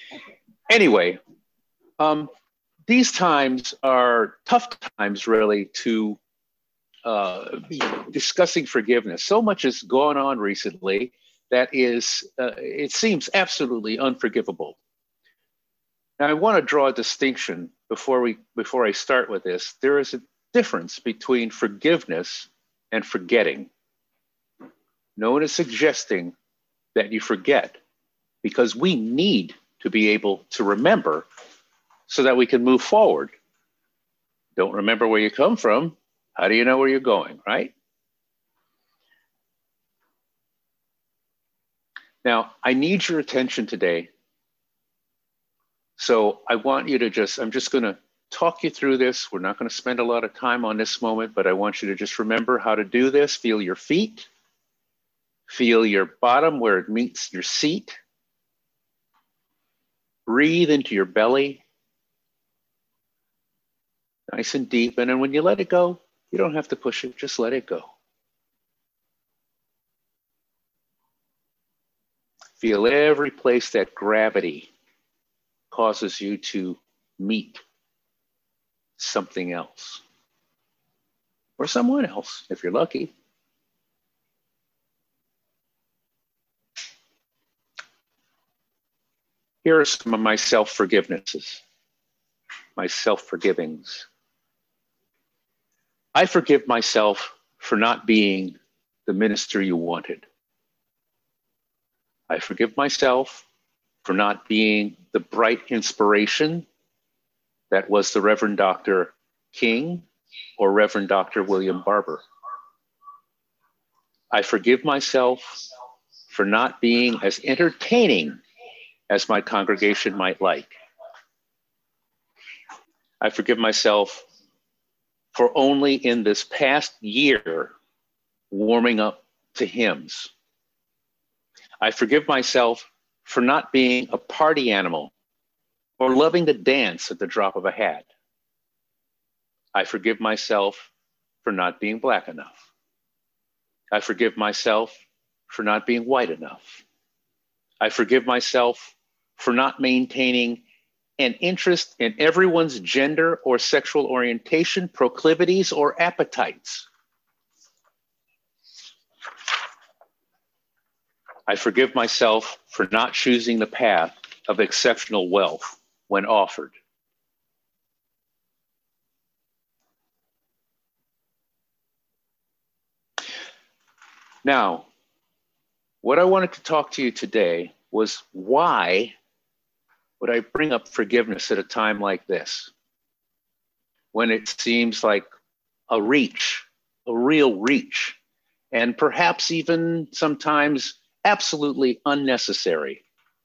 Anyway, um, these times are tough times, really, to be discussing forgiveness. So much has gone on recently that is, it seems absolutely unforgivable. Now, I want to draw a distinction before I start with this. There is a difference between forgiveness and forgetting. No one is suggesting that you forget, because we need to be able to remember so that we can move forward. Don't remember where you come from, how do you know where you're going, right? Now, I need your attention today. So I want you to I'm just going to talk you through this. We're not going to spend a lot of time on this moment, but I want you to just remember how to do this. Feel your feet, feel your bottom where it meets your seat. Breathe into your belly, nice and deep. And then when you let it go, you don't have to push it, just let it go. Feel every place that gravity causes you to meet something else or someone else, if you're lucky. Here are some of my self-forgivenesses, my self-forgivings. I forgive myself for not being the minister you wanted. I forgive myself for not being the bright inspiration that was the Reverend Dr. King or Reverend Dr. William Barber. I forgive myself for not being as entertaining as my congregation might like. I forgive myself for only in this past year warming up to hymns. I forgive myself for not being a party animal or loving to dance at the drop of a hat. I forgive myself for not being black enough. I forgive myself for not being white enough. I forgive myself for not maintaining an interest in everyone's gender or sexual orientation, proclivities, or appetites. I forgive myself for not choosing the path of exceptional wealth when offered. Now, what I wanted to talk to you today was why would I bring up forgiveness at a time like this, when it seems like a reach, a real reach, and perhaps even sometimes absolutely unnecessary.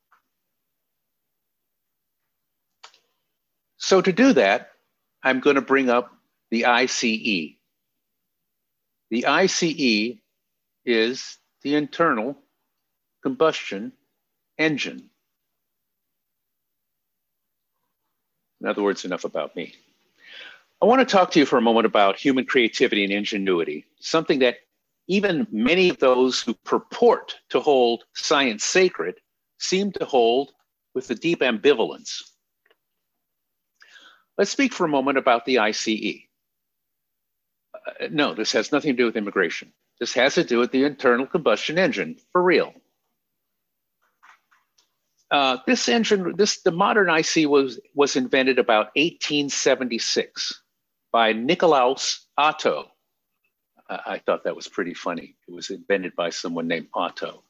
So to do that, I'm going to bring up the ICE. The ICE is the internal combustion engine. In other words, enough about me. I want to talk to you for a moment about human creativity and ingenuity, something that even many of those who purport to hold science sacred seem to hold with a deep ambivalence. Let's speak for a moment about the ICE. No, this has nothing to do with immigration. This has to do with the internal combustion engine, for real. This engine, the modern IC was invented about 1876 by Nicolaus Otto. I thought that was pretty funny. It was invented by someone named Otto.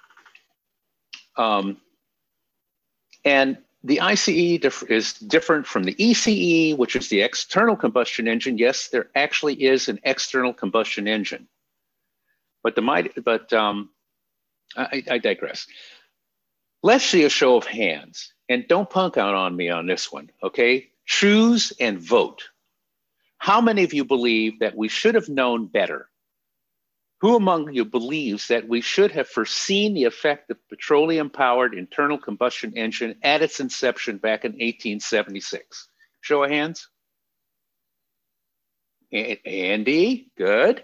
And the ICE is different from the ECE, which is the external combustion engine. Yes, there actually is an external combustion engine, but I digress. Let's see a show of hands, and don't punk out on me on this one, okay? Choose and vote. How many of you believe that we should have known better? Who among you believes that we should have foreseen the effect of petroleum-powered internal combustion engine at its inception back in 1876? Show of hands. Andy, good.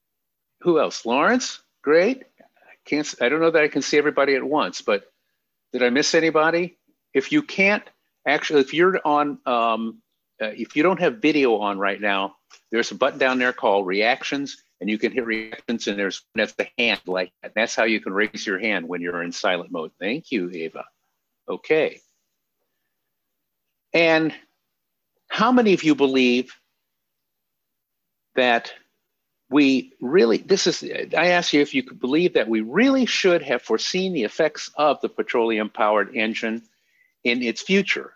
Who else? Lawrence, great. I don't know that I can see everybody at once, but Did I miss anybody? If you can't actually, if you're on, if you don't have video on right now, there's a button down there called reactions, and you can hit reactions, and that's the hand like that. That's how you can raise your hand when you're in silent mode. Thank you, Ava. Okay. And how many of you believe that we really, I ask you if you could believe that we really should have foreseen the effects of the petroleum-powered engine in its future?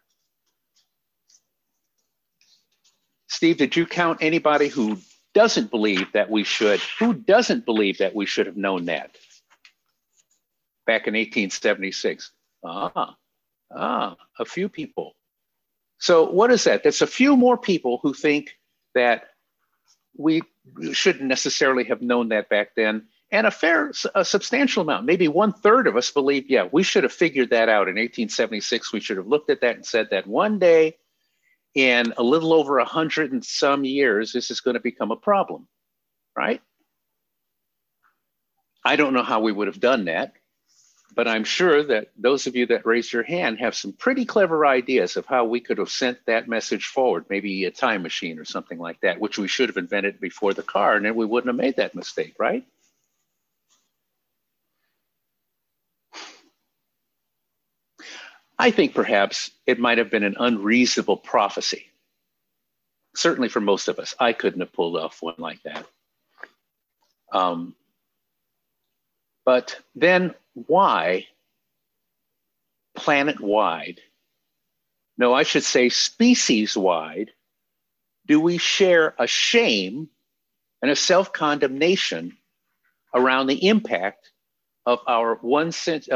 Steve, did you count anybody who doesn't believe that we should have known that back in 1876? A few people. So what is that? That's a few more people who think that we shouldn't necessarily have known that back then. And a substantial amount, maybe 1/3 of us believe, yeah, we should have figured that out in 1876. We should have looked at that and said that one day in a little over 100 and some years, this is going to become a problem, right? I don't know how we would have done that, but I'm sure that those of you that raised your hand have some pretty clever ideas of how we could have sent that message forward, maybe a time machine or something like that, which we should have invented before the car, and then we wouldn't have made that mistake, right? I think perhaps it might have been an unreasonable prophecy. Certainly for most of us, I couldn't have pulled off one like that. But then why planet-wide, no, I should say species-wide, do we share a shame and a self-condemnation around the impact of our one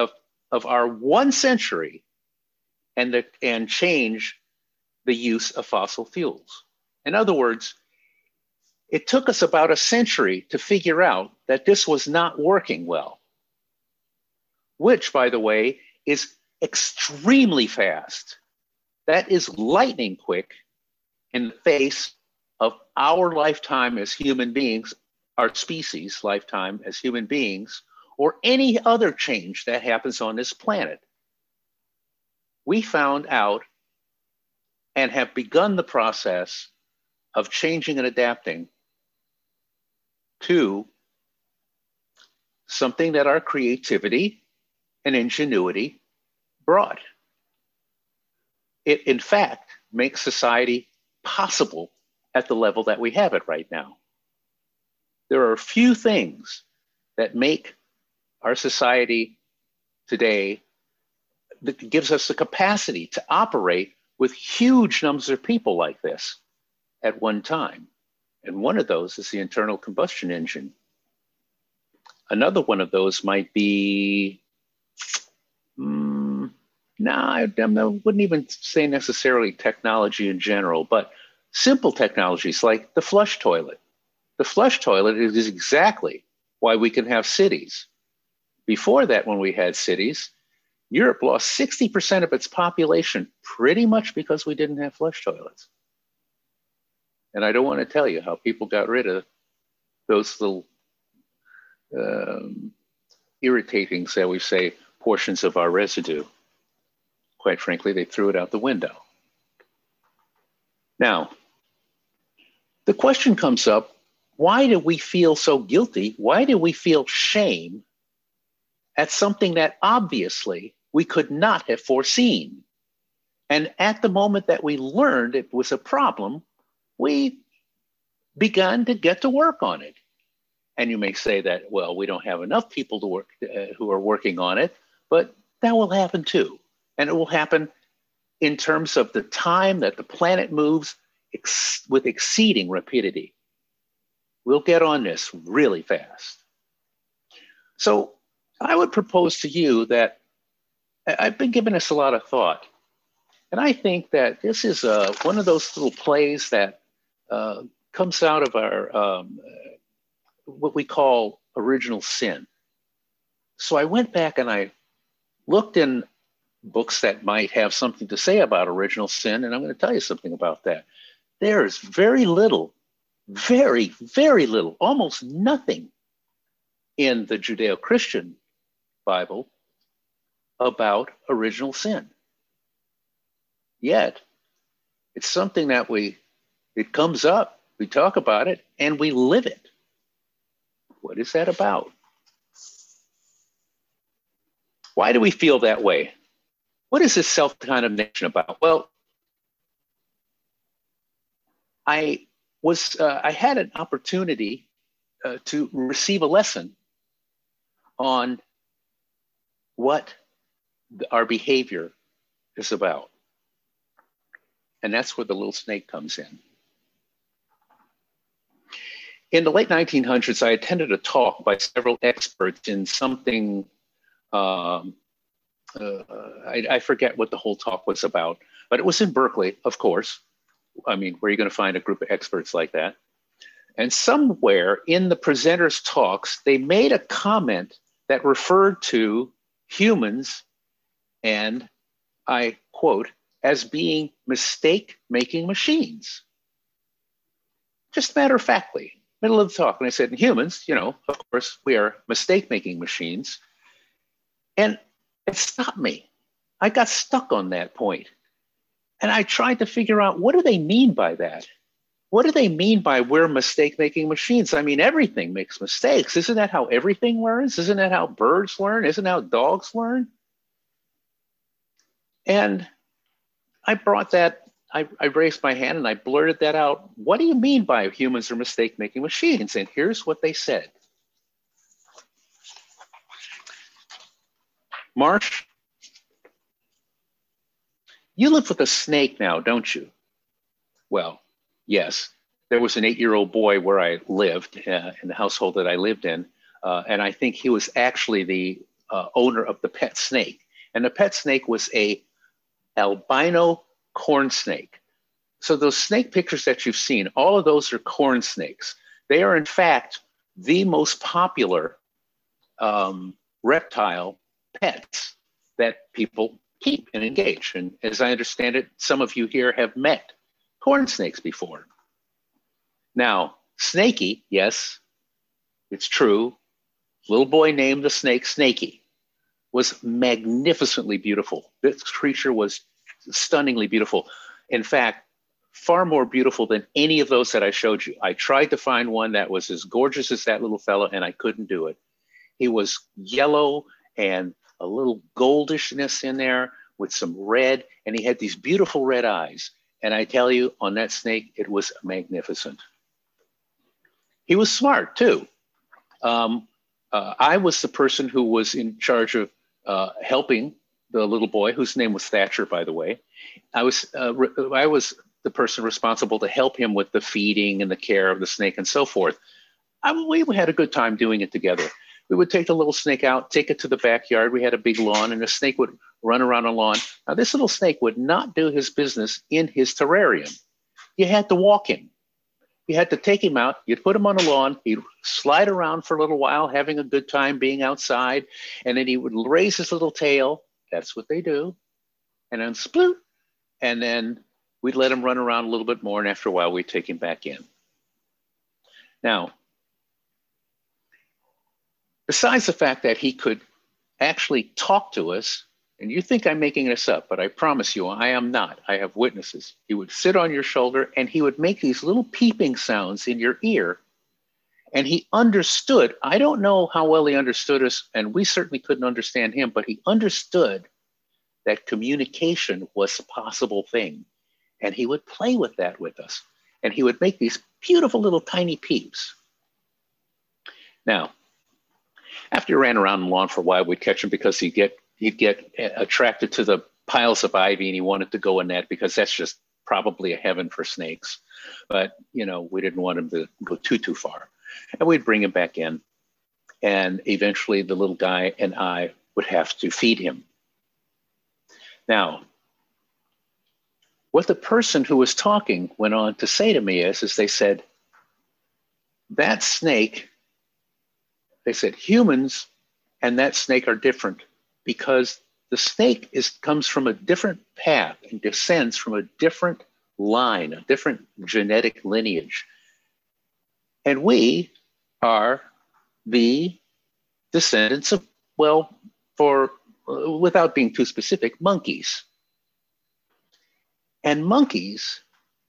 century and change the use of fossil fuels? In other words, it took us about a century to figure out that this was not working well, which, by the way, is extremely fast. That is lightning quick in the face of our lifetime as human beings, our species' lifetime as human beings, or any other change that happens on this planet. We found out and have begun the process of changing and adapting to something that our creativity and ingenuity brought. It, in fact, makes society possible at the level that we have it right now. There are a few things that make our society today, that gives us the capacity to operate with huge numbers of people like this at one time. And one of those is the internal combustion engine. Another one of those might be, I wouldn't even say necessarily technology in general, but simple technologies like the flush toilet. The flush toilet is exactly why we can have cities. Before that, when we had cities, Europe lost 60% of its population pretty much because we didn't have flush toilets. And I don't want to tell you how people got rid of those little irritating, shall we say, portions of our residue. Quite frankly, they threw it out the window. Now, the question comes up, why do we feel so guilty? Why do we feel shame at something that obviously we could not have foreseen? And at the moment that we learned it was a problem, we began to get to work on it. And you may say that, well, we don't have enough people to work who are working on it, but that will happen too. And it will happen in terms of the time that the planet moves with exceeding rapidity. We'll get on this really fast. So I would propose to you that I've been giving this a lot of thought. And I think that this is one of those little plays that comes out of our, what we call original sin. So I went back and I looked in books that might have something to say about original sin, and I'm going to tell you something about that. There is very little, very, very little, almost nothing in the Judeo-Christian Bible about original sin. Yet, it's something that it comes up, we talk about it, and we live it. What is that about? Why do we feel that way? What is this self-condemnation about? Well, I had an opportunity to receive a lesson on what our behavior is about. And that's where the little snake comes in. In the late 1900s, I attended a talk by several experts in something, I forget what the whole talk was about, but it was in Berkeley, of course. I mean, where are you going to find a group of experts like that? And somewhere in the presenters' talks, they made a comment that referred to humans, and I quote, as being mistake-making machines. Just matter-of-factly, middle of the talk. And I said, humans, of course, we are mistake-making machines. And it stopped me. I got stuck on that point. And I tried to figure out, what do they mean by that? What do they mean by we're mistake-making machines? I mean, everything makes mistakes. Isn't that how everything learns? Isn't that how birds learn? Isn't that how dogs learn? And I brought that, I raised my hand and I blurted that out. What do you mean by humans are mistake-making machines? And here's what they said. Marsh, you live with a snake now, don't you? Well, yes. There was an 8-year-old boy where I lived, in the household that I lived in, and I think he was actually the owner of the pet snake. And the pet snake was a albino corn snake. So those snake pictures that you've seen, all of those are corn snakes. They are, in fact, the most popular reptile pets that people keep and engage. And as I understand it, some of you here have met corn snakes before. Now, Snakey, yes, it's true. Little boy named the snake Snakey, was magnificently beautiful. This creature was stunningly beautiful. In fact, far more beautiful than any of those that I showed you. I tried to find one that was as gorgeous as that little fellow, and I couldn't do it. He was yellow and a little goldishness in there with some red, and he had these beautiful red eyes. And I tell you, on that snake, it was magnificent. He was smart, too. I was the person who was in charge of helping the little boy, whose name was Thatcher, by the way. I was the person responsible to help him with the feeding and the care of the snake and so forth. We had a good time doing it together. We would take the little snake out, take it to the backyard. We had a big lawn, and the snake would run around the lawn. Now, this little snake would not do his business in his terrarium. You had to walk him. You had to take him out. You'd put him on the lawn. He'd slide around for a little while, having a good time being outside. And then he would raise his little tail. That's what they do. And then sploot. And then we'd let him run around a little bit more. And after a while, we'd take him back in. Now, besides the fact that he could actually talk to us, and you think I'm making this up, but I promise you, I am not. I have witnesses. He would sit on your shoulder and he would make these little peeping sounds in your ear. And he understood. I don't know how well he understood us, and we certainly couldn't understand him, but he understood that communication was a possible thing. And he would play with that with us. And he would make these beautiful little tiny peeps. Now, after he ran around the lawn for a while, we'd catch him because he'd get attracted to the piles of ivy, and he wanted to go in that because that's just probably a heaven for snakes. But, we didn't want him to go too far. And we'd bring him back in. And eventually the little guy and I would have to feed him. Now, what the person who was talking went on to say to me is they said, that snake, they said, humans and that snake are different because the snake comes from a different path and descends from a different line, a different genetic lineage. And we are the descendants of, well, for without being too specific, monkeys. And monkeys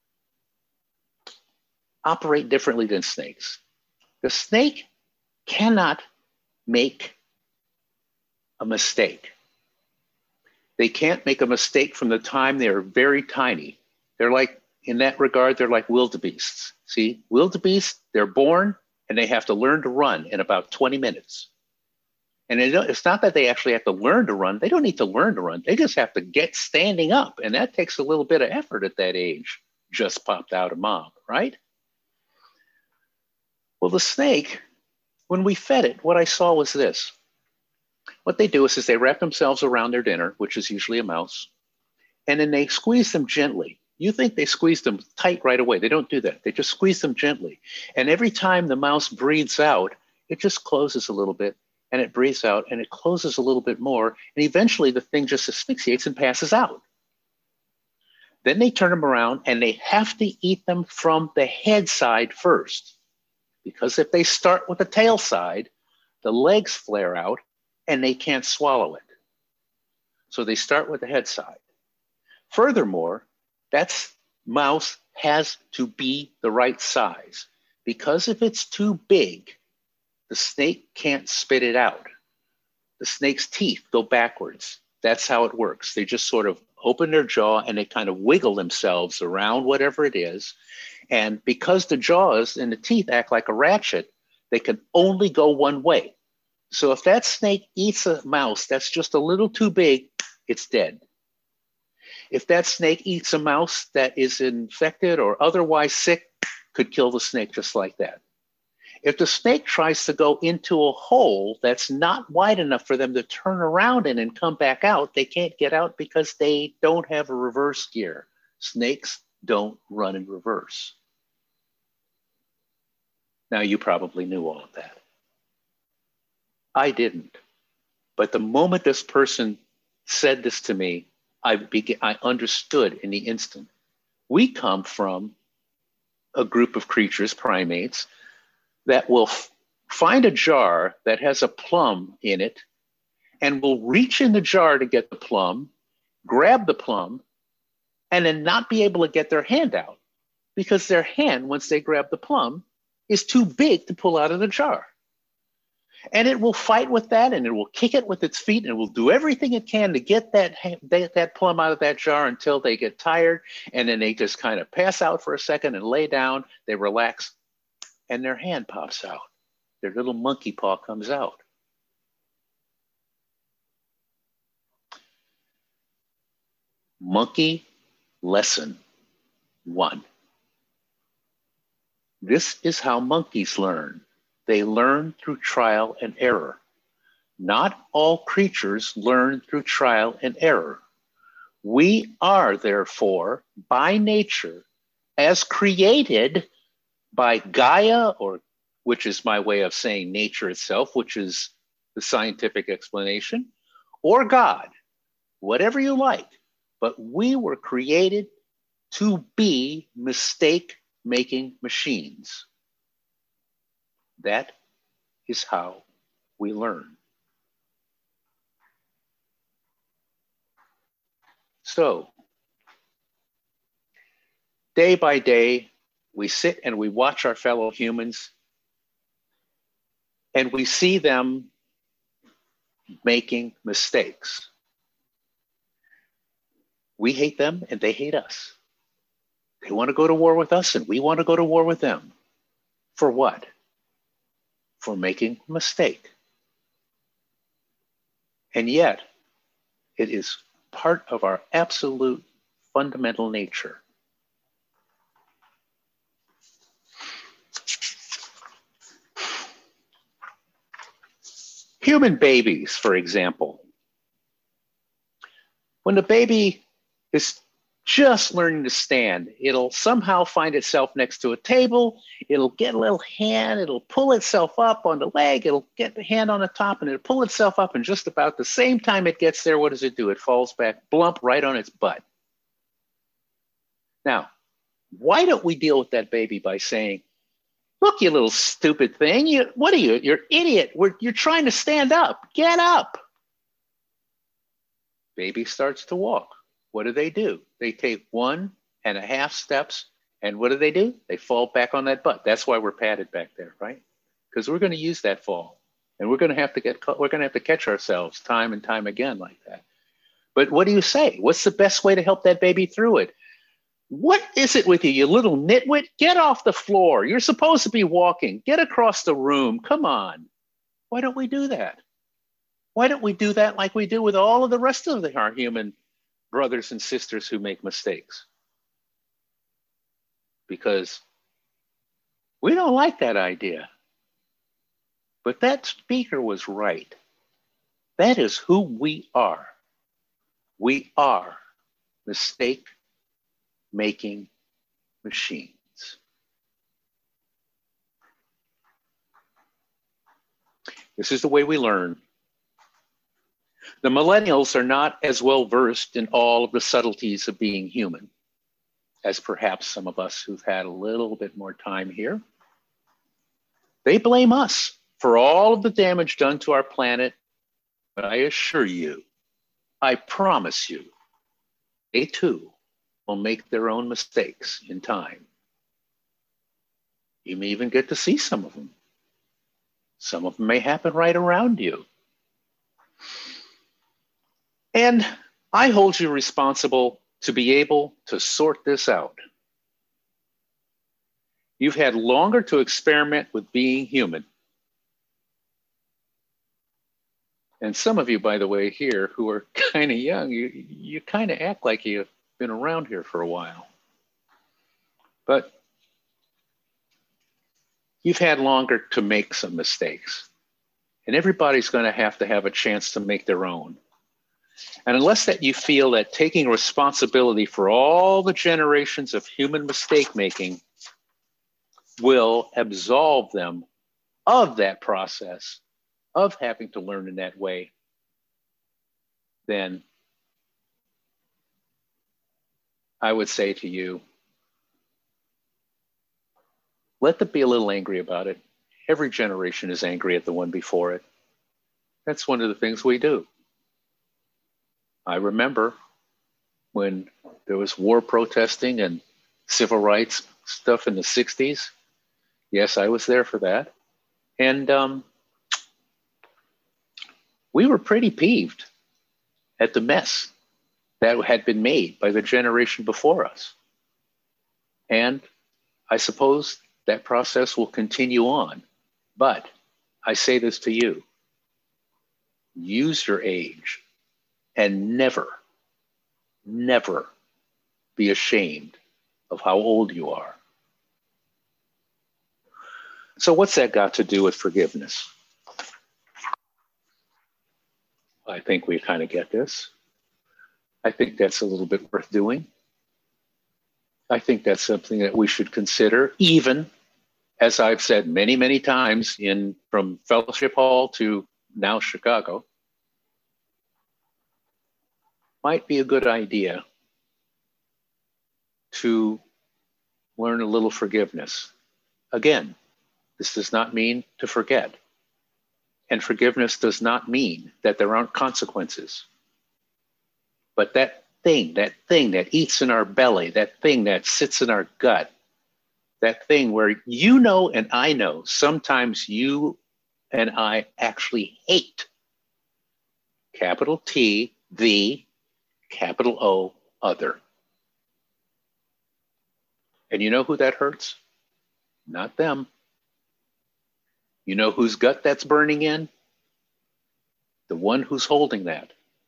operate differently than snakes. The snake cannot make a mistake. They can't make a mistake from the time they are very tiny. They're like, in that regard, they're like wildebeests. See, wildebeests, they're born and they have to learn to run in about 20 minutes. And it's not that they actually have to learn to run. They don't need to learn to run. They just have to get standing up. And that takes a little bit of effort at that age. Just popped out of mom, right? Well, the snake, when we fed it, what I saw was this. What they do is they wrap themselves around their dinner, which is usually a mouse, and then they squeeze them gently. You think they squeeze them tight right away. They don't do that. They just squeeze them gently. And every time the mouse breathes out, it just closes a little bit, and it breathes out, and it closes a little bit more, and eventually the thing just asphyxiates and passes out. Then they turn them around, and they have to eat them from the head side first. Because if they start with the tail side, the legs flare out, and they can't swallow it. So they start with the head side. Furthermore, that mouse has to be the right size, because if it's too big, the snake can't spit it out. The snake's teeth go backwards. That's how it works. They just sort of open their jaw and they kind of wiggle themselves around whatever it is. And because the jaws and the teeth act like a ratchet, they can only go one way. So if that snake eats a mouse that's just a little too big, it's dead. If that snake eats a mouse that is infected or otherwise sick, could kill the snake just like that. If the snake tries to go into a hole that's not wide enough for them to turn around in and come back out, they can't get out because they don't have a reverse gear. Snakes don't run in reverse. Now, you probably knew all of that. I didn't. But the moment this person said this to me, I understood in the instant. We come from a group of creatures, primates, that will find a jar that has a plum in it and will reach in the jar to get the plum, grab the plum, and then not be able to get their hand out because their hand, once they grab the plum, is too big to pull out of the jar. And it will fight with that, and it will kick it with its feet, and it will do everything it can to get that plum out of that jar until they get tired, and then they just kind of pass out for a second and lay down, they relax, and their hand pops out. Their little monkey paw comes out. Monkey lesson 1. This is how monkeys learn. They learn through trial and error. Not all creatures learn through trial and error. We are, therefore, by nature, as created by Gaia, or which is my way of saying nature itself, which is the scientific explanation, or God, whatever you like, but we were created to be mistake-making machines. That is how we learn. So, day by day, we sit and we watch our fellow humans and we see them making mistakes. We hate them and they hate us. They want to go to war with us and we want to go to war with them. For what? For making a mistake. And yet, it is part of our absolute fundamental nature. Human babies, for example. When the baby is just learning to stand, it'll somehow find itself next to a table, it'll get a little hand, it'll pull itself up on the leg, it'll get the hand on the top, and it'll pull itself up, and just about the same time it gets there, what does it do? It falls back, blump, right on its butt. Now, why don't we deal with that baby by saying, look, you little stupid thing, what are you? You're an idiot. You're trying to stand up. Get up. Baby starts to walk. What do? They take 1.5 steps, and what do? They fall back on that butt. That's why we're padded back there, right? Because we're going to use that fall, and we're going to have to catch ourselves time and time again like that. But what do you say? What's the best way to help that baby through it? What is it with you, you little nitwit? Get off the floor. You're supposed to be walking. Get across the room. Come on. Why don't we do that? Why don't we do that like we do with all of the rest of our human brothers and sisters who make mistakes? Because we don't like that idea. But that speaker was right. That is who we are. We are mistake-making machines. This is the way we learn. The millennials are not as well versed in all of the subtleties of being human as perhaps some of us who've had a little bit more time here. They blame us for all of the damage done to our planet, but I assure you, I promise you, they too will make their own mistakes in time. You may even get to see some of them. Some of them may happen right around you. And I hold you responsible to be able to sort this out. You've had longer to experiment with being human. And some of you, by the way, here who are kind of young, you kind of act like you've been around here for a while. But you've had longer to make some mistakes. And everybody's going to have a chance to make their own. And unless that you feel that taking responsibility for all the generations of human mistake making will absolve them of that process of having to learn in that way, then I would say to you, let them be a little angry about it. Every generation is angry at the one before it. That's one of the things we do. I remember when there was war protesting and civil rights stuff in the 60s. Yes, I was there for that. And we were pretty peeved at the mess that had been made by the generation before us. And I suppose that process will continue on. But I say this to you, use your age and never, never be ashamed of how old you are. So what's that got to do with forgiveness? I think we kind of get this. I think that's a little bit worth doing. I think that's something that we should consider, even as I've said many, many times from Fellowship Hall to now Chicago, might be a good idea to learn a little forgiveness. Again, this does not mean to forget. And forgiveness does not mean that there aren't consequences. But that thing that eats in our belly, that thing that sits in our gut, that thing where you know and I know sometimes you and I actually hate, capital T, the, capital O, other. And you know who that hurts? Not them. You know whose gut that's burning in? The one who's holding that.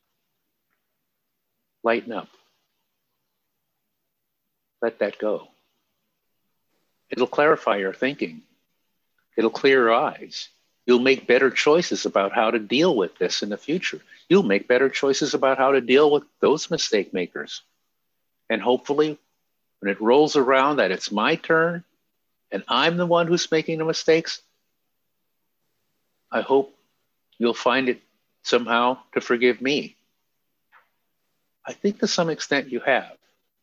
Lighten up. Let that go. It'll clarify your thinking. It'll clear your eyes. You'll make better choices about how to deal with this in the future. You'll make better choices about how to deal with those mistake makers. And hopefully, when it rolls around that it's my turn and I'm the one who's making the mistakes, I hope you'll find it somehow to forgive me. I think to some extent you have.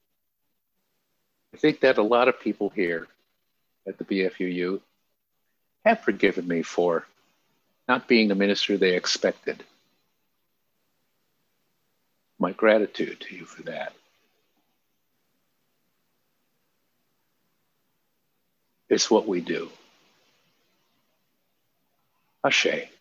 I think that a lot of people here at the BFUU have forgiven me for not being the minister they expected. my gratitude to you for that. It's what we do. Ashe.